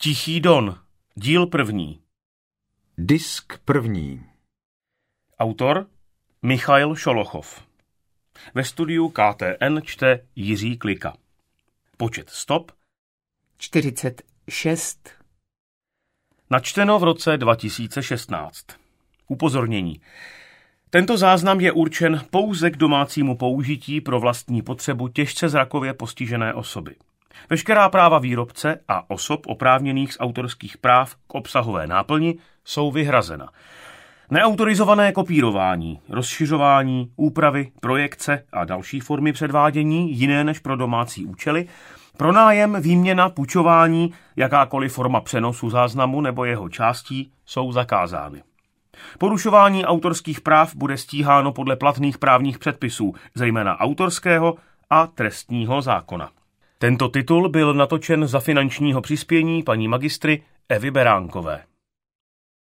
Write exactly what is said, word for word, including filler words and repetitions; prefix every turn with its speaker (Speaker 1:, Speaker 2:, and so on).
Speaker 1: Tichý Don, díl první.
Speaker 2: Disk první.
Speaker 1: Autor Michail Šolochov. Ve studiu K T N čte Jiří Klika. Počet stop
Speaker 3: čtyřicet šest.
Speaker 1: Načteno v roce dva tisíce šestnáct. Upozornění. Tento záznam je určen pouze k domácímu použití pro vlastní potřebu těžce zrakově postižené osoby. Veškerá práva výrobce a osob oprávněných z autorských práv k obsahové náplni jsou vyhrazena. Neautorizované kopírování, rozšiřování, úpravy, projekce a další formy předvádění jiné než pro domácí účely, pronájem, výměna, půjčování, jakákoliv forma přenosu záznamu nebo jeho částí jsou zakázány. Porušování autorských práv bude stíháno podle platných právních předpisů, zejména autorského a trestního zákona. Tento titul byl natočen za finančního přispění paní magistry Evy Beránkové.